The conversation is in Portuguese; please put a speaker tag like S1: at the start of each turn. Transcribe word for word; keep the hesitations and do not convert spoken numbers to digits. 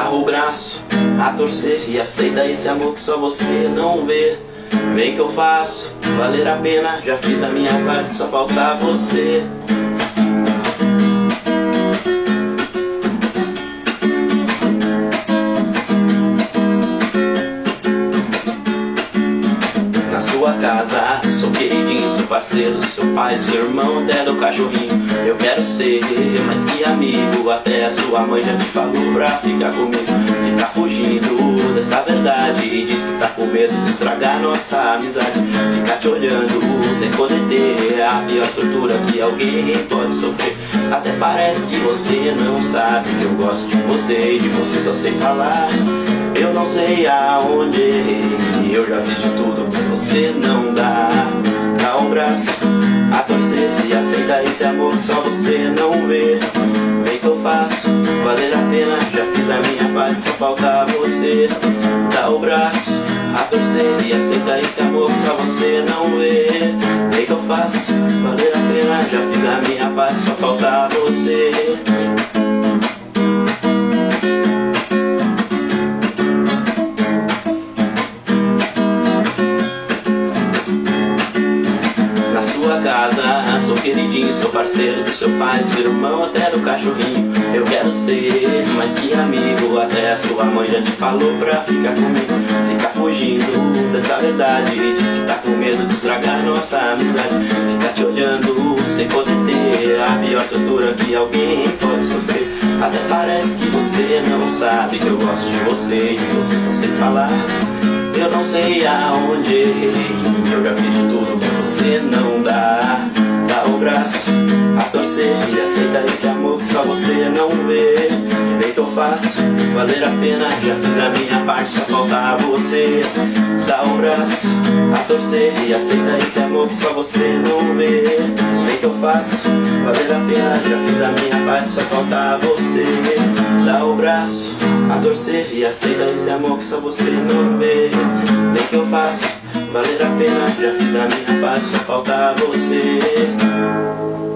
S1: amarra o braço a torcer e aceita esse amor que só você não vê. Vem que eu faço valer a pena, já fiz a minha parte, só falta você. Na sua casa, sou queridinho, sou parceiro, seu pai, seu irmão, até do cachorrinho. Eu quero ser mais que amigo, até a sua mãe já te falou pra ficar comigo. Ficar fugindo dessa verdade e diz que tá com medo de estragar nossa amizade. Ficar te olhando sem poder ter a pior tortura que alguém pode sofrer. Até parece que você não sabe que eu gosto de você e de você só sei falar. Eu não sei aonde errei, eu já fiz de tudo, mas você não dá. Dá o braço a torcer e aceita esse amor que só você não vê. Vem que eu faço valer a pena, já fiz a minha parte, só falta você. Dá o braço a torcer e aceita esse amor que só você não vê. Vem que eu faço valer a pena, já fiz a minha parte, só falta você. Casa, sou queridinho, sou parceiro do seu pai, do seu irmão, até do cachorrinho. Eu quero ser mais que amigo, até a sua mãe já te falou pra ficar comigo. Ficar fugindo dessa verdade e diz que tá com medo de estragar nossa amizade. Ficar te olhando sem poder ter a pior tortura que alguém pode sofrer. Até parece que você não sabe que eu gosto de você e de você só sei falar. Eu não sei aonde errei, eu já fiz de tudo, mas você não dá. Dá o braço a torcer e aceita esse amor que só você não vê. Vem que eu faço valer a pena, já fiz a minha parte, só falta você. Dá o braço a torcer e aceita esse amor que só você não vê. Vem que eu faço valer a pena, já fiz a minha parte, só falta você. Dá o braço a torcer e aceita esse amor que só você não vê. Vem que eu faço valer a pena, já fiz a minha parte, só falta você.